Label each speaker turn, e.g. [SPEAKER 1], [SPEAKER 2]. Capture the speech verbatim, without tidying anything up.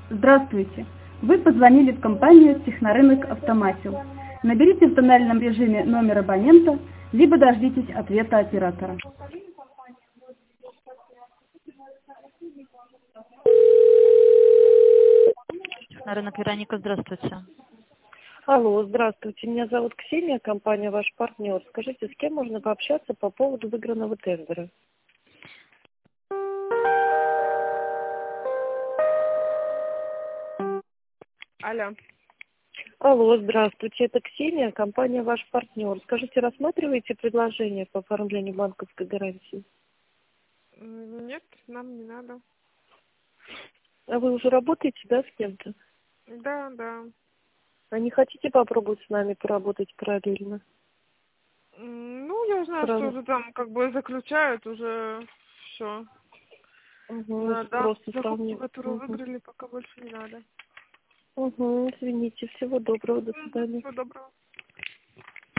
[SPEAKER 1] Здравствуйте! Вы позвонили в компанию «Технорынок Автоматил». Наберите в тональном режиме номер абонента, либо дождитесь ответа оператора.
[SPEAKER 2] На рынок Вероника, здравствуйте.
[SPEAKER 3] Алло, здравствуйте. Меня зовут Ксения, компания «Ваш партнер». Скажите, с кем можно пообщаться по поводу выигранного тендера?
[SPEAKER 4] Алло.
[SPEAKER 3] Алло, здравствуйте. Это Ксения, компания «Ваш партнер». Скажите, рассматриваете предложение по оформлению банковской гарантии?
[SPEAKER 4] Нет, нам не надо.
[SPEAKER 3] А вы уже работаете, да, с кем-то?
[SPEAKER 4] Да, да.
[SPEAKER 3] А не хотите попробовать с нами поработать параллельно?
[SPEAKER 4] М, Ну, я знаю,
[SPEAKER 3] Сразу.
[SPEAKER 4] что уже там как бы заключают уже все.
[SPEAKER 3] Угу,
[SPEAKER 4] Да, да.
[SPEAKER 3] просто
[SPEAKER 4] Закупки,
[SPEAKER 3] сравним.
[SPEAKER 4] которую
[SPEAKER 3] Угу.
[SPEAKER 4] выиграли, пока больше не надо.
[SPEAKER 3] Угу, извините. Всего доброго. До
[SPEAKER 4] Мгм.
[SPEAKER 3] свидания.
[SPEAKER 4] Всего доброго.